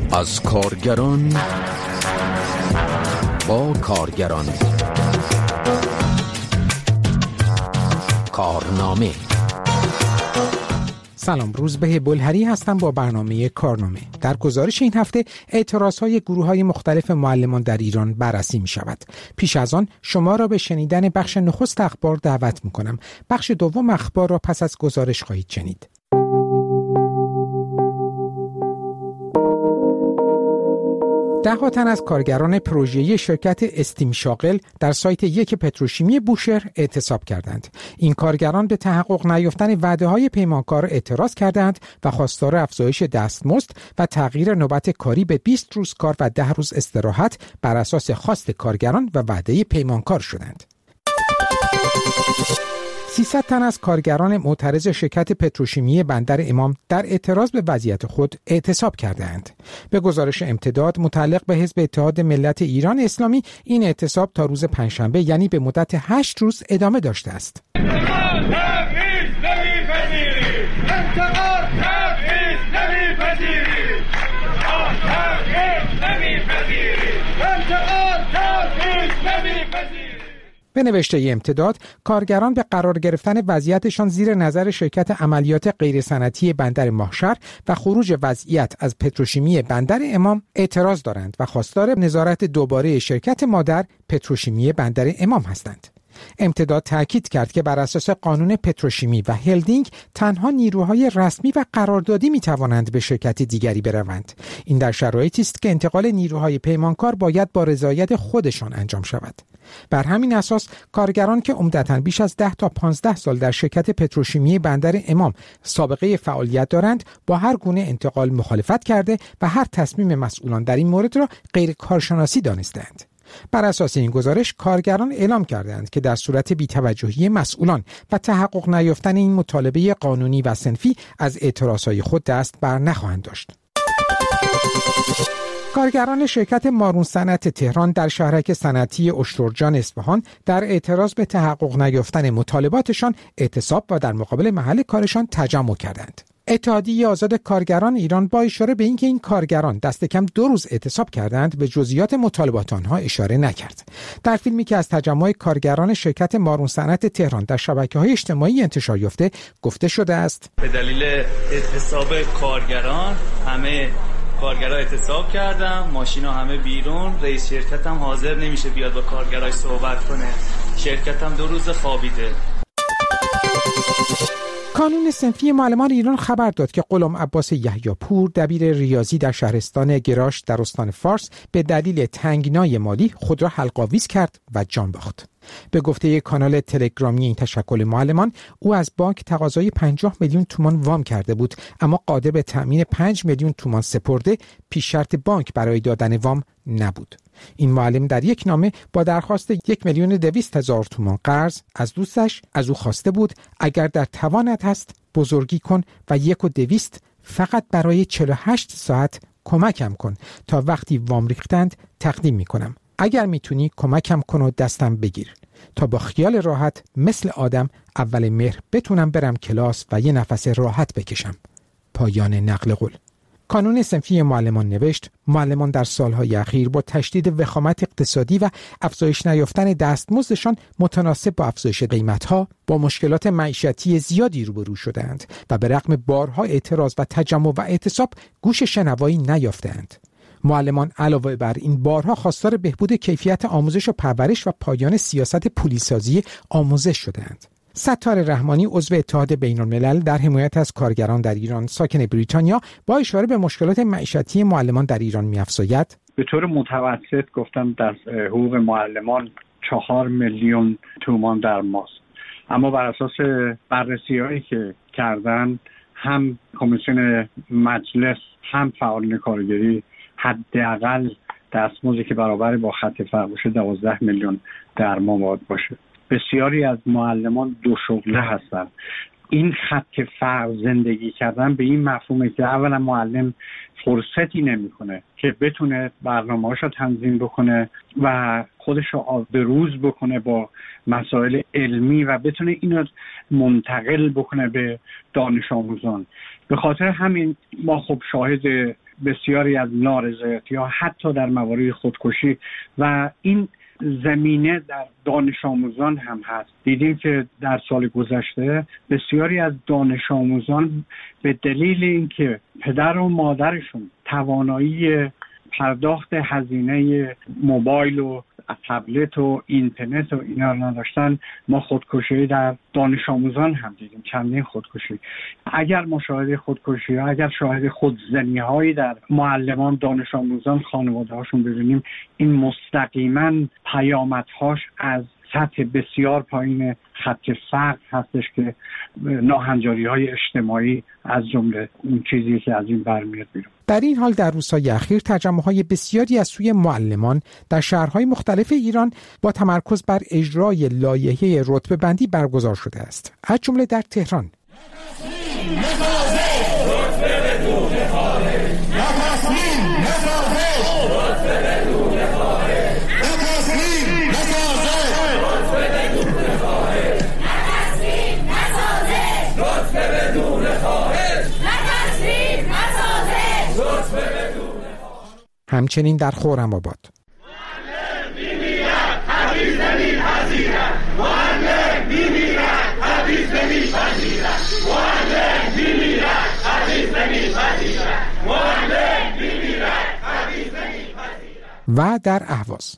از کارگران با کارگران. کارنامه. سلام، روزبه بلهری هستم با برنامه کارنامه. در گزارش این هفته اعتراضهای گروه‌های مختلف معلمان در ایران بررسی می شود. پیش از آن شما را به شنیدن بخش نخست اخبار دعوت می کنم. بخش دوم اخبار را پس از گزارش خواهید شنید. ده تن از کارگران پروژه‌ای شرکت استیم شاغل در سایت یک پتروشیمی بوشهر اعتصاب کردند. این کارگران به تحقق نیافتن وعده‌های پیمانکار اعتراض کردند و خواستار افزایش دستمزد و تغییر نوبت کاری به 20 روز کار و 10 روز استراحت بر اساس خواست کارگران و وعده پیمانکار شدند. 300 تن از کارگران معترض شرکت پتروشیمی بندر امام در اعتراض به وضعیت خود اعتصاب کردند. به گزارش امتداد متعلق به حزب اتحاد ملت ایران اسلامی، این اعتصاب تا روز پنجشنبه یعنی به مدت 8 روز ادامه داشته است. به نوشته امتداد، کارگران به قرار گرفتن وضعیتشان زیر نظر شرکت عملیات غیرصنعتی بندر ماهشهر و خروج وضعیت از پتروشیمی بندر امام اعتراض دارند و خواستار نظارت دوباره شرکت مادر پتروشیمی بندر امام هستند. امتداد تاکید کرد که بر اساس قانون پتروشیمی و هلدینگ تنها نیروهای رسمی و قراردادی می توانند به شرکت دیگری بروند. این در شرایطی است که انتقال نیروهای پیمانکار باید با رضایت خودشان انجام شود. بر همین اساس کارگران که عمدتاً بیش از 10 تا 15 سال در شرکت پتروشیمی بندر امام سابقه فعالیت دارند، با هر گونه انتقال مخالفت کرده و هر تصمیم مسئولان در این مورد را غیر کارشناسی دانستند. بر اساس این گزارش کارگران اعلام کردند که در صورت بی‌توجهی مسئولان و تحقق نیافتن این مطالبه قانونی و صنفی از اعتراضهای خود دست بر نخواهند داشت. کارگران شرکت مارون صنعت تهران در شهرک صنعتی اشترجان اصفهان در اعتراض به تحقق نیافتن مطالباتشان اعتصاب و در مقابل محل کارشان تجمع کردند. اتحادیه آزاد کارگران ایران با اشاره به اینکه این کارگران دست کم 2 روز اعتصاب کردند به جزئیات مطالبات آنها اشاره نکرد. در فیلمی که از تجمع کارگران شرکت مارون صنعت تهران در شبکه‌های اجتماعی انتشار یافته گفته شده است: به دلیل اعتصاب کارگران همه کارگرها اعتصاب کردن، ماشینا همه بیرون، رئیس شرکت هم حاضر نمیشه بیاد با کارگرای صحبت کنه. شرکت هم 2 روز خوابیده. کانون صنفی معلمان ایران خبر داد که غلام عباس یحیی‌پور دبیر ریاضی در شهرستان گراش در استان فارس به دلیل تنگنای مالی خود را حلق‌آویز کرد و جان باخت. به گفته کانال تلگرامی این تشکل معلمان، او از بانک تقاضای 50 میلیون تومان وام کرده بود، اما قادر به تأمین 5 میلیون تومان سپرده پیش شرط بانک برای دادن وام نبود. این معلم در یک نامه با درخواست 1,200,000 تومان قرض از دوستش از او خواسته بود اگر در توانت هست بزرگی کن و 1,200 فقط برای 48 ساعت کمکم کن تا وقتی وام ریختند تقدیم میکنم. اگر میتونی کمکم کن و دستم بگیر تا با خیال راحت مثل آدم اول مهر بتونم برم کلاس و یه نفس راحت بکشم. پایان نقل قول. کانون صنفی معلمان نوشت: معلمان در سالهای اخیر با تشدید وخامت اقتصادی و افزایش نیافتن دستمزدشان متناسب با افزایش قیمتها با مشکلات معیشتی زیادی روبرو شدند و به رغم بارها اعتراض و تجمع و اعتصاب گوش شنوایی نیافتند. معلمان علاوه بر این بارها خواستار بهبود کیفیت آموزش و پرورش و پایان سیاست پولیسازی آموزش شدند. ستار رحمانی عضو اتحاد بین‌الملل در حمایت از کارگران در ایران ساکن بریتانیا با اشاره به مشکلات معیشتی معلمان در ایران می‌افزاید: به طور متوسط گفتم در حقوق معلمان 4 میلیون تومان در ماست، اما بر اساس بررسی‌هایی که کردن هم کمیسیون مجلس هم فعالان کارگری حداقل دستمزدی که برابر با خط فقر باشه 12 میلیون در ماه باید باشه. بسیاری از معلمان 2 شغله هستن. این خط فقر زندگی کردن به این مفهومه که اولا معلم فرصتی نمیکنه که بتونه برنامه‌هاشو تنظیم بکنه و خودشو به روز بکنه با مسائل علمی و بتونه اینو منتقل بکنه به دانش آموزان. به خاطر همین ما خب شاهد بسیاری از نارضایتی‌ها حتی در موارد خودکشی و این زمینه در دانش آموزان هم هست. دیدیم که در سال گذشته بسیاری از دانش آموزان به دلیل اینکه پدر و مادرشون توانایی پرداخت هزینه موبایل و تبلت و اینترنت و اینا رو نداشتن، ما خودکشی در دانش آموزان هم دیدیم، چندین خودکشی. اگر مشاهده خودکشی ها، اگر شاهد خودزنی هایی در معلمان، دانش آموزان، خانواده هاشون ببینیم، این مستقیما پیامدهاش از سطح بسیار پایین خط فقر هستش که ناهنجاری های اجتماعی از جمله اون چیزی که از این برمیاد بیرون. در این حال در روزهای اخیر تجمع‌های بسیاری از سوی معلمان در شهرهای مختلف ایران با تمرکز بر اجرای لایحه رتبه‌بندی برگزار شده است، از جمله در تهران. همچنین در خرم‌آباد و در اهواز.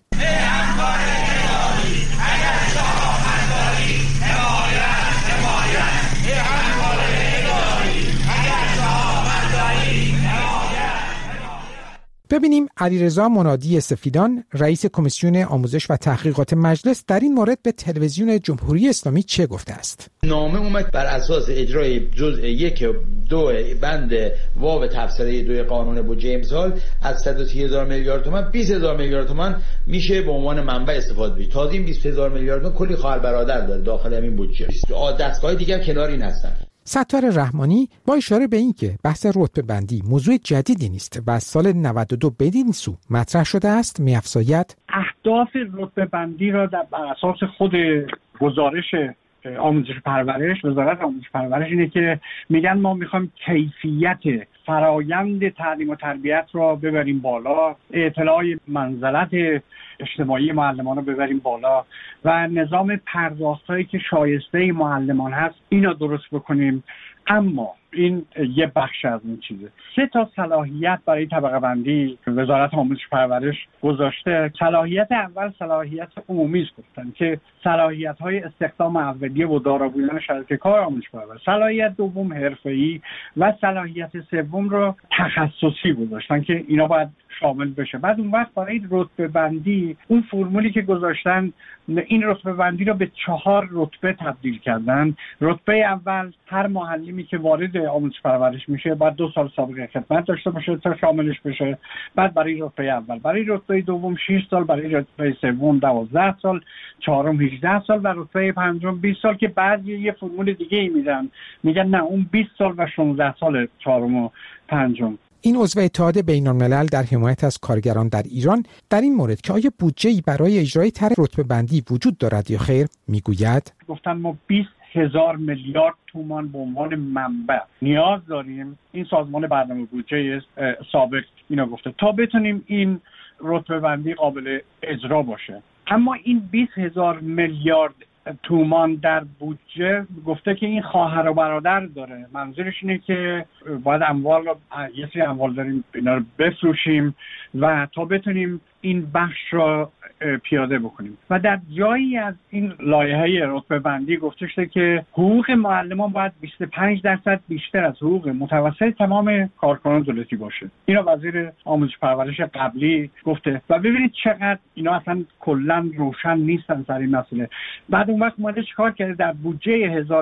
ببینیم علیرضا منادی سفیدان، رئیس کمیسیون آموزش و تحقیقات مجلس، در این مورد به تلویزیون جمهوری اسلامی چه گفته است. نامه اومد بر اساس اجرای جزء 1 و 2 بند واو تفسیری 2 قانون بودجه امسال از 130,000 میلیارد تومان 20,000 میلیارد تومان میشه به عنوان منبع استفاده بشه. تازه این 20,000 میلیارد تومان کلی خواهر برادر داره داخل همین بودجه. دستگاه دیگه کنار این هستن. ستار رحمانی با اشاره به اینکه بحث رتبه بندی موضوع جدیدی نیست و از سال 92 بدین سو مطرح شده است، می‌افزاید اهداف رتبه بندی را بر اساس خود گزارش آموزش پرورش، وزارت آموزش پرورش اینه که میگن ما میخوایم کیفیت فرایند تعلیم و تربیت را ببریم بالا، اطلاع منزلت اجتماعی معلمان رو ببریم بالا و نظام پرداختایی که شایسته معلمان هست اینا درست بکنیم. اما این یه بخش از این چیزه. 3 صلاحیت برای طبقه بندی وزارت آموزش پرورش گذاشته. صلاحیت اول صلاحیت عمومی گفتن که صلاحیت های استخدام اولیه و دارا بودن شرایط کار آموزش پرورش. صلاحیت دوم حرفه‌ای و صلاحیت سوم رو تخصصی گذاشتن که اینا باید شامل بشه. بعد اون وقت برای رتبه بندی اون فرمولی که گذاشتن این رتبه بندی رو به 4 رتبه تبدیل کردن. رتبه اول هر معلمی که وارد آموزش پرورش میشه باید 2 سال سابقه خدمت داشته باشه تا شاملش بشه. بعد برای رتبه اول، برای رتبه دوم 6 سال، برای رتبه سوم 12 سال، چهارم 18 سال و رتبه پنجم 20 سال که بعضی یه فرمول دیگه ای میگن نه اون 20 سال و 16 سال چهارم و پنجم. این عضو اتحاد بین‌الملل در حمایت از کارگران در ایران در این مورد که آیا بودجه‌ای برای اجرای طرح رتبه بندی وجود دارد یا خیر میگوید گفتن ما 20,000 میلیارد تومان به عنوان منبع نیاز داریم. این سازمان برنامه بودجه سابق اینا گفته تا بتونیم این رتبه بندی قابل اجرا باشه. اما این 20,000 میلیارد تومان در بودجه گفته که این خواهر و برادر داره. منظورش اینه که باید اموال رو، یه سری اموال داریم اینا رو بفروشیم و تا بتونیم این بخش رو پیاده بکنیم. و در جایی از این لایحه رتبه بندی گفته شده که حقوق معلمان باید 25% بیشتر از حقوق متوسط تمام کارکنان دولتی باشه. اینا وزیر آموزش پرورش قبلی گفته و ببینید چقدر اینا اصلا کلا روشن نیستن سر این مسئله. بعد اون وقت اومده چیکار کرده؟ در بودجه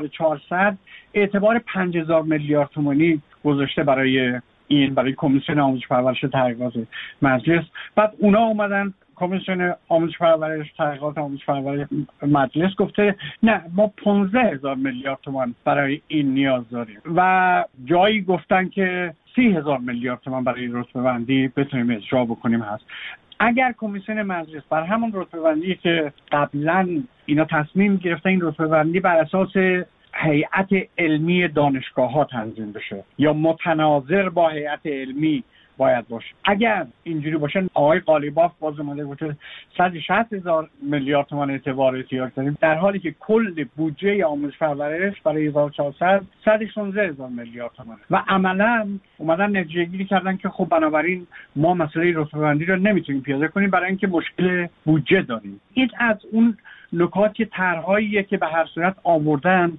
1400 اعتبار 5,000 میلیارد تومانی گذاشته برای کمیسیون آموزش پرورش تحقیقات مجلس. بعد اونا اومدن کمیسیون آموزش پرورش تحقیقات آموزش پرورش مجلس گفته نه ما 15,000 میلیارد تومان برای این نیاز داریم و جایی گفتن که 30,000 میلیارد تومان برای رتبه بندی بتونیم اجرا بکنیم هست. اگر کمیسیون مجلس بر همون رتبه بندی که قبلا اینا تصمیم گرفتن این رتبه بندی بر اساس هیئت علمی دانشگاه‌ها تنظیم بشه یا متناظر با هیئت علمی باید باشه. اگر اینجوری باشه، آقای قالیباف باز اومده گفته 160,000 میلیارد تومان اعتبار احتیاج داریم، در حالی که کل بودجه آموزش پرورش برای 1400 116,000 میلیارد تومان و عملاً اومدن نتیجه گیری کردن که خب بنابراین ما مسئله رتبه‌بندی رو نمیتونیم پیاده کنیم برای اینکه مشکل بودجه داریم. این از اون نکات طرح‌هاییه که به هر صورت آوردن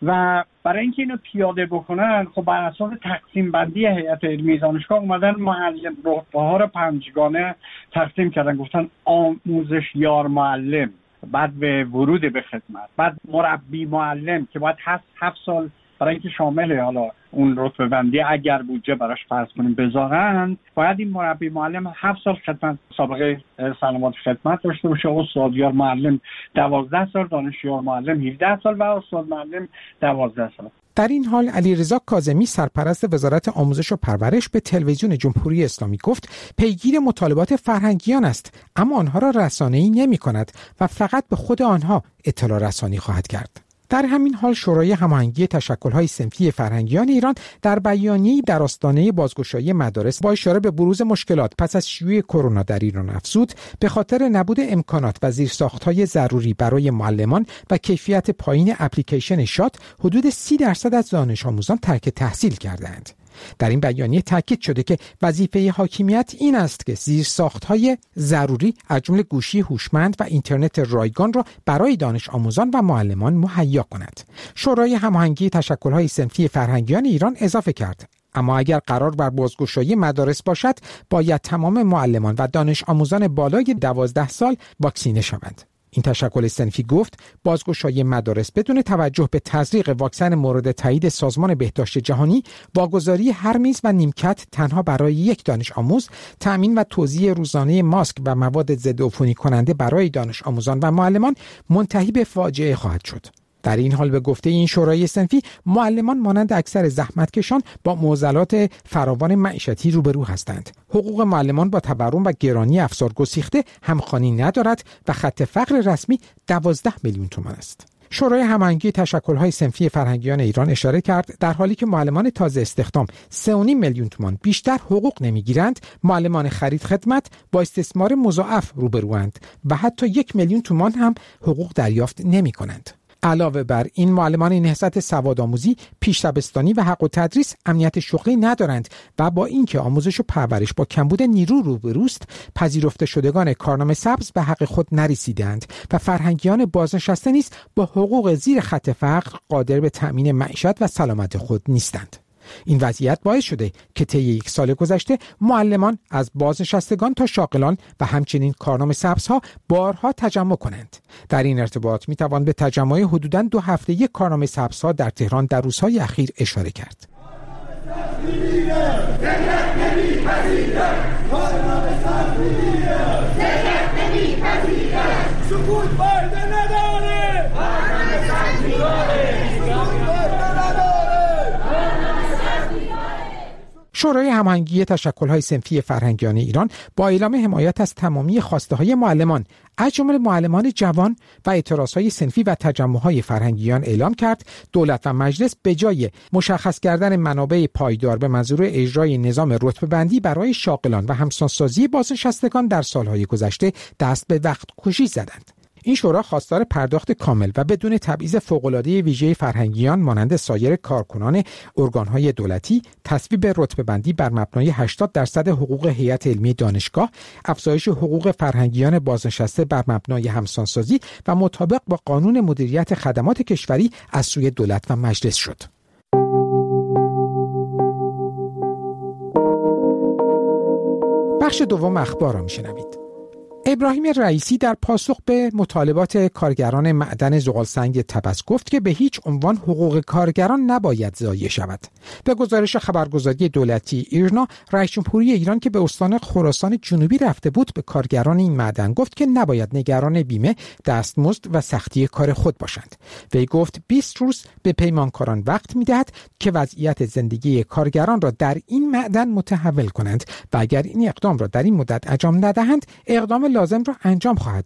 و برای اینکه اینو پیاده بکنن خب بر اساس تقسیم بندی هیئت علمی دانشگاه اومدن معلم رتبه‌ها رو پنجگانه تقسیم کردن. گفتن آموزش یار معلم، بعد به ورود به خدمت، بعد مربی معلم که باید 7 سال برای اینکه شامل حالا اون رتبه بندی اگر بودجه براش فرض کنیم بذارن، باید این مربی معلم 7 سال خدمت سابقه سلامت خدمت داشته باشه، استادیار معلم 12 سال، دانشیار معلم 17 سال و استاد معلم 12 سال. در این حال علیرضا کاظمی سرپرست وزارت آموزش و پرورش به تلویزیون جمهوری اسلامی گفت پیگیر مطالبات فرهنگیان است، اما آنها را رسانه‌ای نمی‌کند و فقط به خود آنها اطلاع رسانی خواهد کرد. در همین حال شورای هماهنگی تشکل‌های صنفی فرهنگیان ایران در بیانیه‌ای در آستانه بازگشایی مدارس با اشاره به بروز مشکلات پس از شیوع کرونا در ایران افزود به خاطر نبود امکانات و زیرساخت‌های ضروری برای معلمان و کیفیت پایین اپلیکیشن شات حدود 30% از دانش آموزان ترک تحصیل کردند. در این بیانیه تاکید شده که وظیفه حاکمیت این است که زیرساخت‌های ضروری از جمله گوشی هوشمند و اینترنت رایگان را برای دانش آموزان و معلمان مهیا کند. شورای هماهنگی تشکل‌های صنفی فرهنگیان ایران اضافه کرد اما اگر قرار بر بازگشایی مدارس باشد باید تمام معلمان و دانش آموزان بالای 12 سال واکسینه شوند. این تشکل صنفی گفت بازگشایی مدارس بدون توجه به تزریق واکسن مورد تایید سازمان بهداشت جهانی، واگذاری هر میز و نیمکت تنها برای یک دانش آموز، تأمین و توزیع روزانه ماسک و مواد ضد عفونی کننده برای دانش آموزان و معلمان منتهی به فاجعه خواهد شد. در این حال به گفته این شورای صنفی معلمان مانند اکثر زحمتکشان با معضلات فراوان معیشتی روبرو هستند. حقوق معلمان با تورم و گرانی افزار گسیخته همخوانی ندارد و خط فقر رسمی 12 میلیون تومان است. شورای هماهنگی تشکل‌های صنفی فرهنگیان ایران اشاره کرد در حالی که معلمان تازه استخدام 3.5 میلیون تومان بیشتر حقوق نمیگیرند، معلمان خرید خدمت با استثمار مضاعف روبروند و حتی 1 میلیون تومان هم حقوق دریافت نمی‌کنند. علاوه بر این معلمان نهضت سوادآموزی، پیش دبستانی و حق التدریس امنیت شغلی ندارند و با اینکه آموزش و پرورش با کمبود نیرو روبروست، پذیرفته شدگان کارنامه سبز به حق خود نرسیدند و فرهنگیان بازنشسته نیز با حقوق زیر خط فقر قادر به تأمین معیشت و سلامت خود نیستند. این وضعیت باعث شده که طی 1 سال گذشته معلمان از بازنشستگان تا شاغلان و همچنین کارنامه سبزها بارها تجمع کنند. در این ارتباط میتوان به تجمع حدوداً 2 هفته‌ای کارنامه سبزها در تهران در روزهای اخیر اشاره کرد. شورای هماهنگی تشکل‌های صنفی فرهنگیان ایران با اعلام حمایت از تمامی خواسته‌های معلمان از جمله معلمان جوان و اعتراضهای صنفی و تجمع‌های فرهنگیان اعلام کرد دولت و مجلس به جای مشخص کردن منابع پایدار به منظور اجرای نظام رتبه‌بندی برای شاغلان و همسانسازی بازنشستگان در سال‌های گذشته دست به وقت کشی زدند. این شورا خواستار پرداخت کامل و بدون تبعیض فوق‌العاده ویژه فرهنگیان مانند سایر کارکنان ارگان‌های دولتی، تصویب رتبه‌بندی بر مبنای 80% حقوق هیئت علمی دانشگاه، افزایش حقوق فرهنگیان بازنشسته بر مبنای همسانسازی و مطابق با قانون مدیریت خدمات کشوری از سوی دولت و مجلس شد. بخش دوم اخبار را می‌شنوید. ابراهیم رئیسی در پاسخ به مطالبات کارگران معدن زغالسنگ طبس گفت که به هیچ عنوان حقوق کارگران نباید ضایع شود. به گزارش خبرگزاری دولتی ایرنا، رئیس جمهوری ایران که به استان خراسان جنوبی رفته بود به کارگران این معدن گفت که نباید نگران بیمه، دستمزد و سختی کار خود باشند. وی گفت 20 روز به پیمانکاران وقت می‌دهد که وضعیت زندگی کارگران را در این معدن متحول کنند و اگر این اقدام را در این مدت انجام ندهند اقدام لازم را انجام خواهد داد.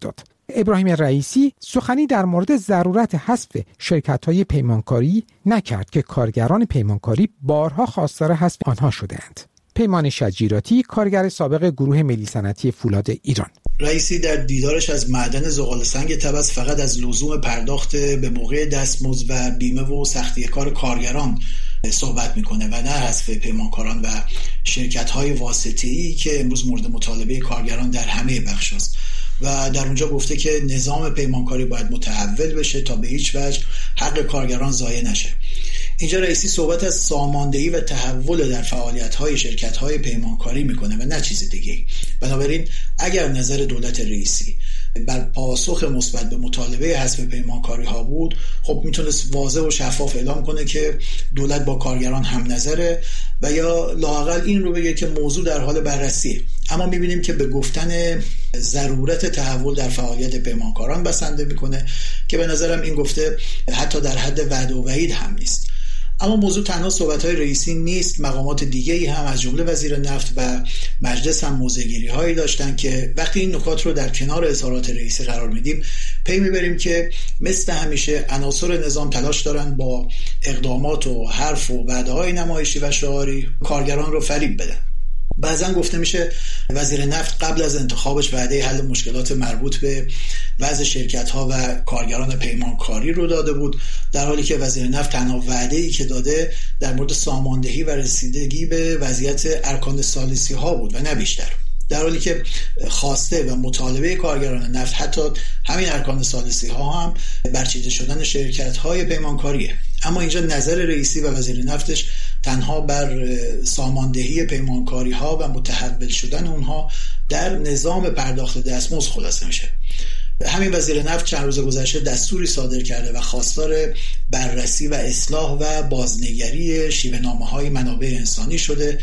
ابراهیم رئیسی سخنی در مورد ضرورت حذف شرکت‌های پیمانکاری نکرد که کارگران پیمانکاری بارها خواستار حذف آنها شده‌اند. پیمان شجیراتی، کارگر سابق گروه ملی صنعتی فولاد ایران. رئیسی در دیدارش از معدن زغال سنگ طبس فقط از لزوم پرداخت به موقع دستمزد و بیمه و سختی کار کارگران صحبت میکنه و نه حذف پیمانکاران و شرکت‌های واسطه‌ای که امروز مورد مطالبه کارگران در همه بخش‌هاست و در اونجا گفته که نظام پیمانکاری باید متحول بشه تا به هیچ وجه حق کارگران ضایع نشه. اینجا رئیسی صحبت از ساماندهی و تحول در فعالیت‌های شرکت‌های پیمانکاری میکنه و نه چیز دیگه. بنابراین اگر نظر دولت رئیسی بر پاسخ مثبت به مطالبه حذف پیمانکاری ها بود، خب میتونست واضح و شفاف اعلام کنه که دولت با کارگران هم نظره و یا لااقل این رو بگه که موضوع در حال بررسیه. اما میبینیم که به گفتن ضرورت تحول در فعالیت پیمانکاران بسنده میکنه که به نظرم این گفته حتی در حد وعده و وعید هم نیست. اما موضوع تنها صحبت‌های رئیسی نیست. مقامات دیگه‌ای هم از جمله وزیر نفت و مجلس هم موضع‌گیری‌هایی داشتن که وقتی این نکات رو در کنار اظهارات رئیسی قرار میدیم پی میبریم که مثل همیشه عناصر نظام تلاش دارن با اقدامات و حرف و وعده‌های نمایشی و شعاری کارگران رو فریب بدن. بعضا گفته میشه وزیر نفت قبل از انتخابش وعده حل مشکلات مربوط به وضع شرکت‌ها و کارگران پیمانکاری رو داده بود، در حالی که وزیر نفت تنها وعده‌ای که داده در مورد ساماندهی و رسیدگی به وضعیت ارکان ثالثی‌ها بود و نه بیشتر. در حالی که خواسته و مطالبه کارگران نفت حتی همین ارکان ثالثی‌ها هم برچیده شدن شرکت‌های پیمانکاریه. اما اینجا نظر رئیسی و وزیر نفتش تنها بر ساماندهی پیمانکاری‌ها و متحول شدن اونها در نظام پرداخت دستمزد خلاصه میشه. همین وزیر نفت چند روز گذشته دستوری صادر کرده و خواستار بررسی و اصلاح و بازنگری شیوه‌نامه‌های منابع انسانی شده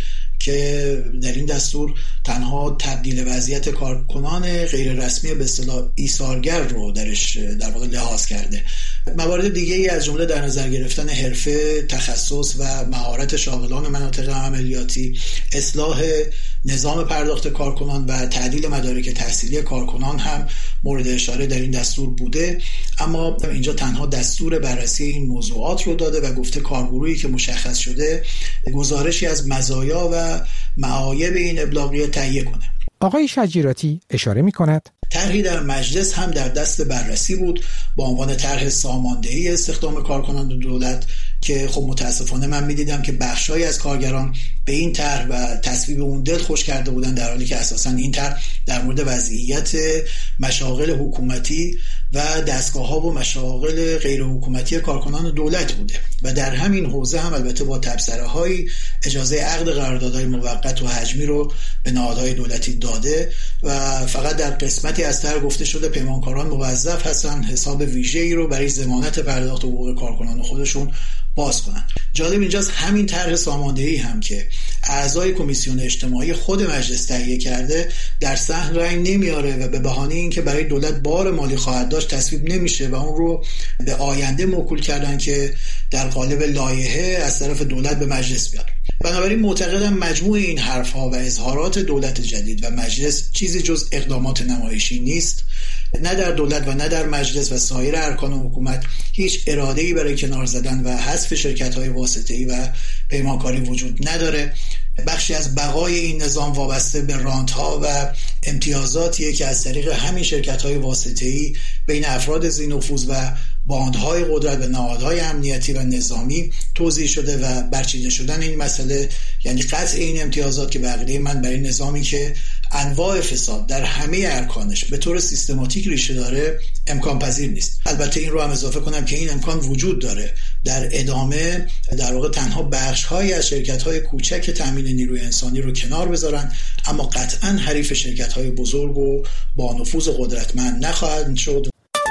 که در این دستور تنها تبدیل وضعیت کارکنان غیر رسمی به اصطلاح ایثارگر رو درش در واقع لحاظ کرده. موارد دیگه ای از جمله در نظر گرفتن حرفه، تخصص و مهارت شاغلان مناطق عملیاتی، اصلاح نظام پرداخت کارکنان و تعدیل مدارک تحصیلی کارکنان هم مورد اشاره در این دستور بوده. اما اینجا تنها دستور بررسی این موضوعات رو داده و گفته کارگروهی که مشخص شده گزارشی از مزایا و معایب این ابلاغیه تهیه کنه. آقای شجیراتی اشاره می‌کند طرحی در مجلس هم در دست بررسی بود با عنوان طرح ساماندهی استخدام کارکنان دولت که خب متاسفانه من می‌دیدم که بخشایی از کارگران به این طرح و تصویب اون دل خوش کرده بودن، در حالی که اساساً این طرح در مورد وضعیت مشاغل حکومتی و دستگاه‌ها و مشاغل غیر حکومتی کارکنان دولت بوده و در همین حوزه هم البته با تبصره‌های اجازه عقد قراردادهای موقت و حجمی رو به نهادهای دولتی داده و فقط در قسمتی از طرح گفته شده پیمانکاران موظف هستن حساب ویژه‌ای رو برای ضمانت پرداخت حقوق کارکنان خودشون باز کنن. جالب اینجاست همین طرح ساماندهی هم که اعضای کمیسیون اجتماعی خود مجلس تهیه کرده در صحن رأی نمیاره و به بهانه اینکه برای دولت بار مالی خواهد داشت تصویب نمیشه و اون رو به آینده موکول کردن که در قالب لایحه از طرف دولت به مجلس بیاد. بنابراین معتقدم مجموع این حرفها و اظهارات دولت جدید و مجلس چیزی جز اقدامات نمایشی نیست. نه در دولت و نه در مجلس و سایر ارکان حکومت هیچ اراده‌ای برای کنار زدن و حذف شرکت‌های واسطه‌ای و پیمانکاری وجود نداره. بخشی از بقای این نظام وابسته به رانت‌ها و امتیازاتیه که از طریق همین شرکت‌های واسطه‌ای بین افراد ذی‌نفوذ و باندهای قدرت و نهادهای امنیتی و نظامی توزیع شده و برچیده شدن این مسئله یعنی قطع این امتیازات که به عقیده من برای نظامی که انواع فساد در همه ارکانش به طور سیستماتیک ریشه داره امکان پذیر نیست. البته این رو هم اضافه کنم که این امکان وجود داره. در ادامه در واقع تنها بخش‌هایی از شرکت‌های کوچک تامین نیروی انسانی رو کنار بذارن، اما قطعاً حریف شرکت‌های بزرگ و با نفوذ قدرتمند نخواهند شد.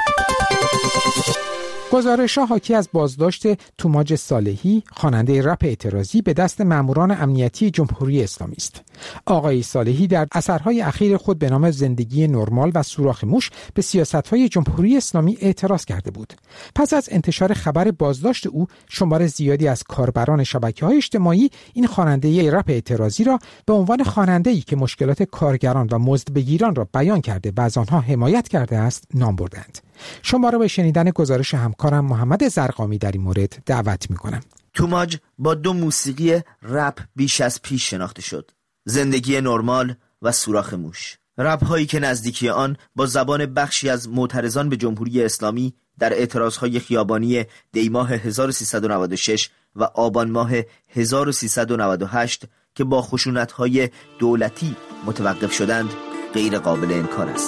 گزارش‌ها حاکی از بازداشت توماج صالحی، خواننده رپ اعتراضی، به دست ماموران امنیتی جمهوری اسلامی است. آقای صالحی در اثرهای اخیر خود به نام زندگی نرمال و سوراخ موش به سیاست‌های جمهوری اسلامی اعتراض کرده بود. پس از انتشار خبر بازداشت او، شمار زیادی از کاربران شبکه‌های اجتماعی این خواننده رپ اعتراضی را به عنوان خواننده‌ای که مشکلات کارگران و مزدبگیران را بیان کرده و از آنها حمایت کرده است نام بردند. شما را به شنیدن گزارش همکارم محمد زرقامی در این مورد دعوت می‌کنم. توماج با 2 موسیقی رپ بیش از پیش شناخته شد: زندگی نرمال و سوراخ موش. رپ هایی که نزدیکی آن با زبان بخشی از معترضان به جمهوری اسلامی در اعتراضهای خیابانی دیماه 1396 و آبان ماه 1398 که با خشونت‌های دولتی متوقف شدند غیر قابل انکار است.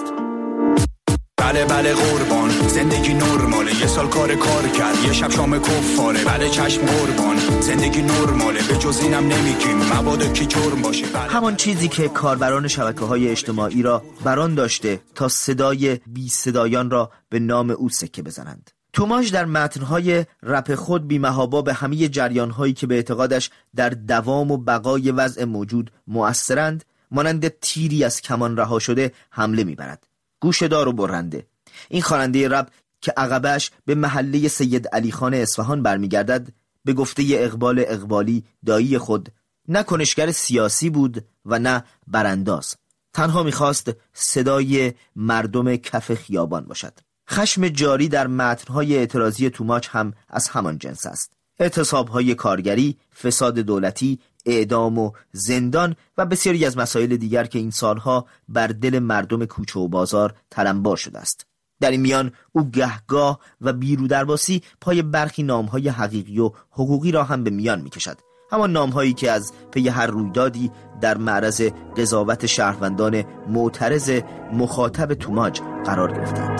بله قربان، زندگی نرماله، یه سال کار کرد، یه شب شام کفاره. بله چشم قربان، زندگی نرماله، به جز اینم نمیگیم مبادا کی جرم باشه. همان چیزی که کاربران شبکه‌های اجتماعی را بران داشته تا صدای بی صدایان را به نام او سکه بزنند. توماج در متن‌های رپ خود بی‌محابا به همه جریان‌هایی که به اعتقادش در دوام و بقای وضع موجود مؤثرند مانند تیری از کمان رها شده حمله می‌برد. گوشه‌دار و برنده. این خواننده رپ که عقبش به محله سید علی خان اصفهان برمیگردد، به گفته اقبال اقبالی دایی خود نه کنشگر سیاسی بود و نه برانداز. تنها میخواست صدای مردم کف خیابان باشد. خشم جاری در متن‌های اعتراضی توماج هم از همان جنس است. اعتصاب‌های کارگری، فساد دولتی، اعدام و زندان و بسیاری از مسائل دیگر که این سالها بر دل مردم کوچه و بازار تلمبار شده است. در این میان او گهگاه و بیرودرباسی پای برخی نامهای حقیقی و حقوقی را هم به میان میکشد. همان نامهایی که از پی هر رویدادی در معرض قضاوت شهروندان معترض مخاطب توماج قرار گرفتند.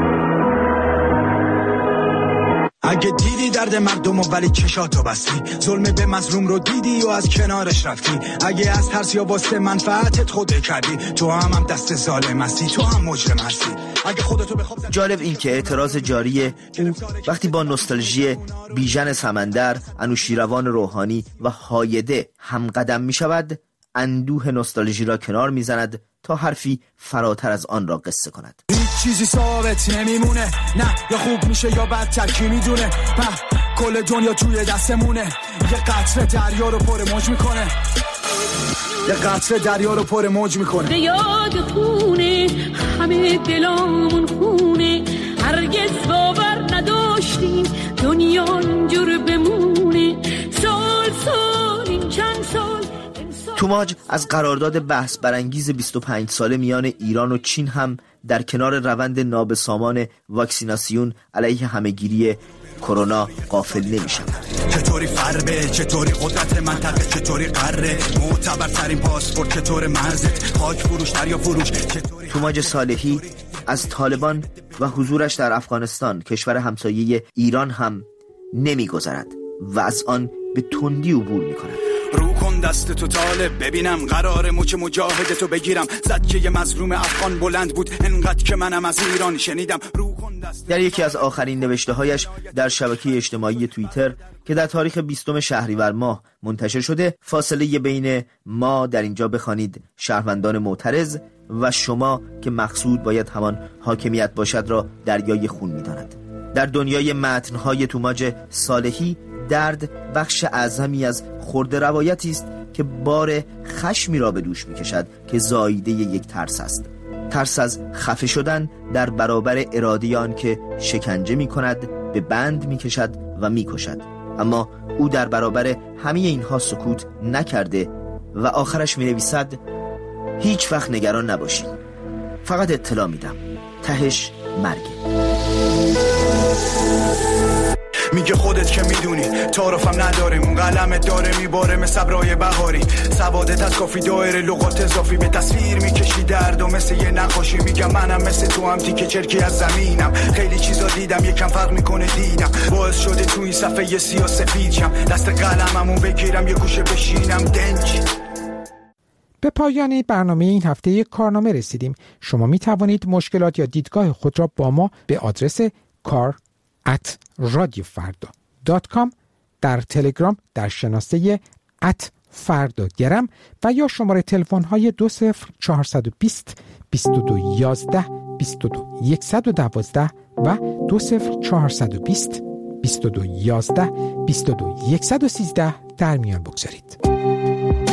اگه دیدی درد مردم و ولی چشاتو بستی، ظلم به مظلوم رو دیدی و از کنارش رفتی، اگه از ترس یا واسه منفعتت خوده کردی، تو هم دست ظالم هستی، تو هم مجرم هستی. اگه خودتو بخواب. جالب این که اعتراض جاری او وقتی با نوستالژی بیژن سمندر، انوشیروان روحانی و هایده هم قدم می شود، اندوه نوستالژی را کنار می زند تا حرفی فراتر از آن را قصه کند. چیزی ثابت نمیمونه، نه یا خوب میشه یا بدتر کی میدونه، کل دنیا توی دستمونه، یه قطره دریا رو پر موج میکنه، یه قطره دریا رو پر موج میکنه. یاد خونه همه دلامون خونه، هرگز باور نداشتیم دنیا اینجور بمونه، سال این چند سال. توماج از قرارداد بحث برانگیز 25 ساله میان ایران و چین هم در کنار روند نابسامان واکسیناسیون علیه همهگیری کرونا غافل نمیشن. چطوری فربه، چطوری قدرت منطقه، چطوری قره، معتبرترین پاسپورت، چطور مرزت، خاک فروش دریا فروش. توماج صالحی از طالبان و حضورش در افغانستان، کشور همسایه ایران هم نمیگذرد و از آن به تندی عبور میکند. رو کن دست تو طالب، ببینم قرار مچ مجاهدتو بگیرم، زد که یه مظلوم افغان بلند بود انقدر که منم از ایران شنیدم. رو کن دست. در یکی از آخرین نوشته‌هایش در شبکه اجتماعی توییتر که در تاریخ 20 شهریور ماه منتشر شده، فاصله بین ما در اینجا بخوانید شهروندان معترض و شما که مقصود باید همان حاکمیت باشد را دریای خون می‌داند. در دنیای متن‌های توماج صالحی درد بخش اعظمی از خرده روایتی است که بار خشمی را به دوش می‌کشد که زاییده یک ترس است. ترس از خفه شدن در برابر اراده آن که شکنجه می‌کند، به بند می‌کشد و می‌کشد. اما او در برابر همه اینها سکوت نکرده و آخرش می‌نویسد هیچ وقت نگران نباشید، فقط اطلاع میدم، تهش مرگه. میگه خودت که میدونی تعارفم نداریم، اون قلمت داره میباره مثل ابرای بهاری، سوادت از کافی دایره لغات اضافی به تصویر میکشی درد و مثل یه نقاشی. میگم منم مثل تو هم تیکه چرکی از زمینم، خیلی چیزا دیدم یکم فرق میکنه دیدم، باعث شده تو این صفحه سیاه سفید شم، دست قلممو بگیرم یه گوشه بشینم دنج. به پایان برنامه این هفته یک کارنامه رسیدیم. شما می توانید مشکلات یا دیدگاه خود را با ما به آدرس kar@radiofarda.com، در تلگرام در شناسه فردادگرم و یا شماره تلفن های 20420 2211 22 112 و 20420 2211 22 113 در میان بگذارید.